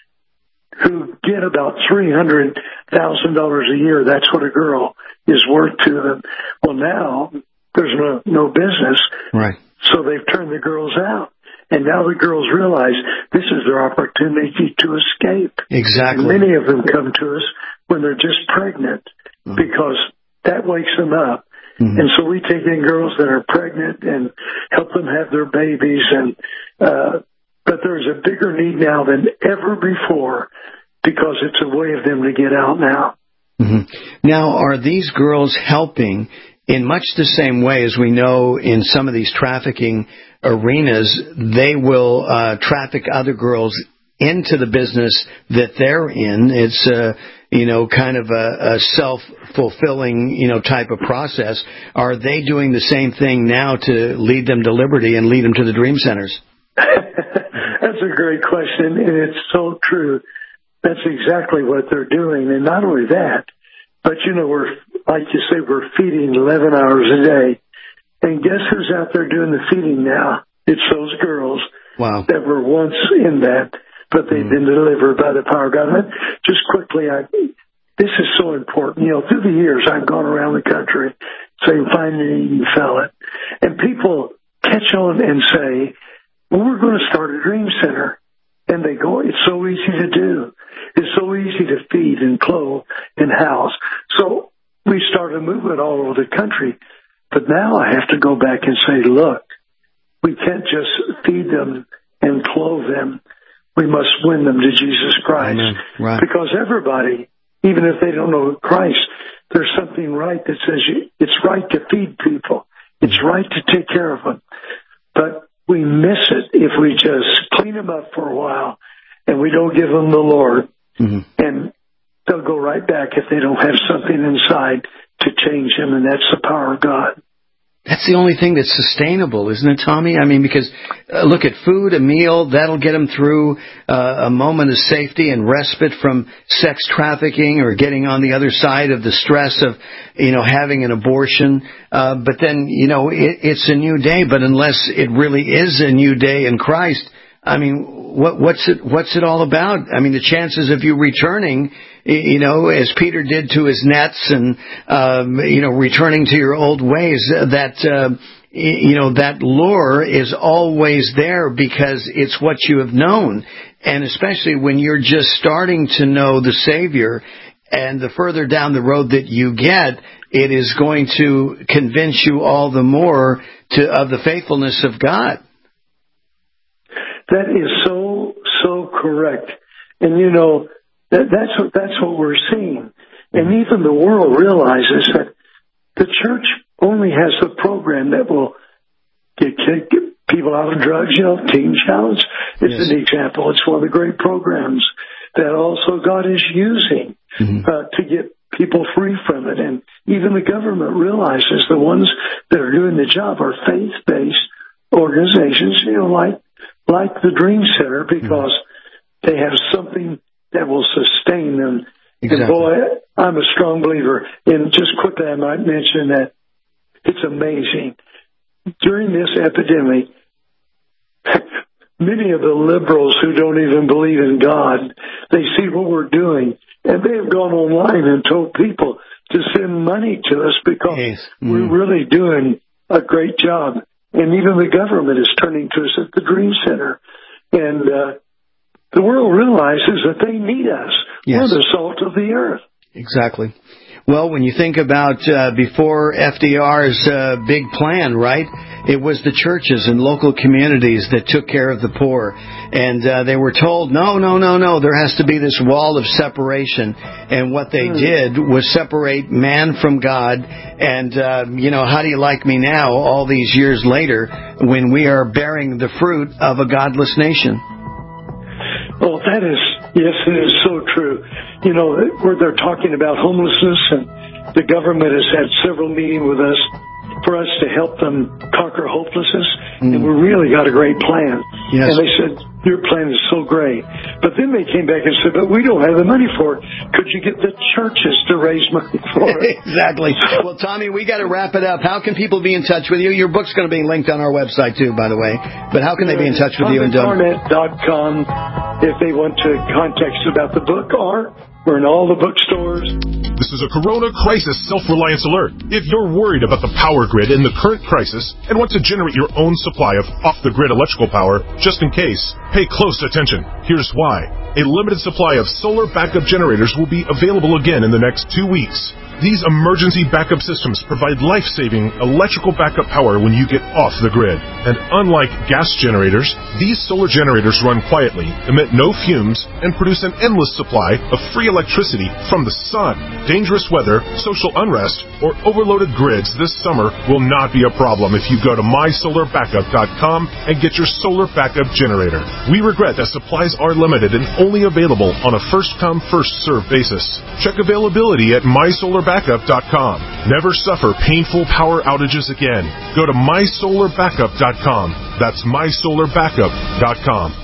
who get about three hundred thousand dollars a year, that's what a girl is worth to them. Well, now there's no, no business, right? So they've turned the girls out. And now the girls realize this is their opportunity to escape. Exactly. And many of them come to us when they're just pregnant mm-hmm. because that wakes them up. Mm-hmm. And so we take in girls that are pregnant and help them have their babies. And uh, but there's a bigger need now than ever before because it's a way of them to get out now. Mm-hmm. Now, are these girls helping in much the same way as we know in some of these trafficking arenas, they will uh, traffic other girls into the business that they're in? It's uh, you know kind of a, a self-fulfilling you know type of process. Are they doing the same thing now to lead them to liberty and lead them to the dream centers? That's a great question, and it's so true. That's exactly what they're doing, and not only that, but you know we're like you say, we're feeding eleven hours a day. And guess who's out there doing the feeding now? It's those girls wow. that were once in that, but they've mm. been delivered by the power of God. And just quickly, I, this is so important. You know, through the years, I've gone around the country saying, find an eating felon. And people catch on and say, well, we're going to start a dream center. And they go, it's so easy to do. It's so easy to feed and clothe and house. So we started a movement all over the country. But now I have to go back and say, look, we can't just feed them and clothe them. We must win them to Jesus Christ. Right. Because everybody, even if they don't know Christ, there's something right that says you, it's right to feed people. It's right to take care of them. But we miss it if we just clean them up for a while and we don't give them the Lord. Mm-hmm. And they'll go right back if they don't have something inside to change them, and that's the power of God. That's the only thing that's sustainable, isn't it, Tommy? I mean, because uh, look at food, a meal, that'll get them through uh, a moment of safety and respite from sex trafficking or getting on the other side of the stress of, you know, having an abortion. Uh, but then, you know, it, it's a new day, but unless it really is a new day in Christ, I mean, what, what's it, what's it all about? I mean, the chances of you returning, you know, as Peter did to his nets and, um, you know, returning to your old ways, that, uh, you know, that lure is always there because it's what you have known. And especially when you're just starting to know the Savior, and the further down the road that you get, it is going to convince you all the more to, of the faithfulness of God. That is so, so correct. And, you know, that, that's what, that's what we're seeing. And even the world realizes that the church only has a program that will get, get people out of drugs. You know, Teen Challenge is yes. an example. It's one of the great programs that also God is using mm-hmm. uh, to get people free from it. And even the government realizes the ones that are doing the job are faith-based organizations, you know, like like the Dream Center, because mm-hmm. they have something that will sustain them. Exactly. And boy, I'm a strong believer. And just quickly, I might mention that it's amazing. During this epidemic, many of the liberals who don't even believe in God, they see what we're doing, and they have gone online and told people to send money to us because yes. mm-hmm. we're really doing a great job. And even the government is turning to us at the Dream Center. And uh, the world realizes that they need us. Yes. We're the salt of the earth. Exactly. Well, when you think about uh, before F D R's uh, big plan, right, it was the churches and local communities that took care of the poor. And uh, they were told, no, no, no, no, there has to be this wall of separation. And what they mm. did was separate man from God. And, uh, you know, how do you like me now, all these years later, when we are bearing the fruit of a godless nation? Well, that is, yes, it is so true. You know, where they're talking about homelessness, and the government has had several meetings with us for us to help them conquer hopelessness, mm. and we really got a great plan. Yes. And they said, your plan is so great. But then they came back and said, but we don't have the money for it. Could you get the churches to raise money for it? Exactly. Well, Tommy, we got to wrap it up. How can people be in touch with you? Your book's going to be linked on our website, too, by the way. But how can they be in touch with you? Tommy Barnett dot com if they want to contact us about the book, or we're in all the bookstores. This is a Corona Crisis Self-Reliance Alert. If you're worried about the power grid in the current crisis and want to generate your own supply of off-the-grid electrical power, just in case, pay close attention. Here's why. A limited supply of solar backup generators will be available again in the next two weeks. These emergency backup systems provide life-saving electrical backup power when you get off the grid. And unlike gas generators, these solar generators run quietly, emit no fumes, and produce an endless supply of free electricity from the sun. Dangerous weather, social unrest, or overloaded grids this summer will not be a problem if you go to my solar backup dot com and get your solar backup generator. We regret that supplies are limited and only available on a first-come, first-served basis. Check availability at my solar backup dot com. Never suffer painful power outages again. Go to my solar backup dot com. That's my solar backup dot com.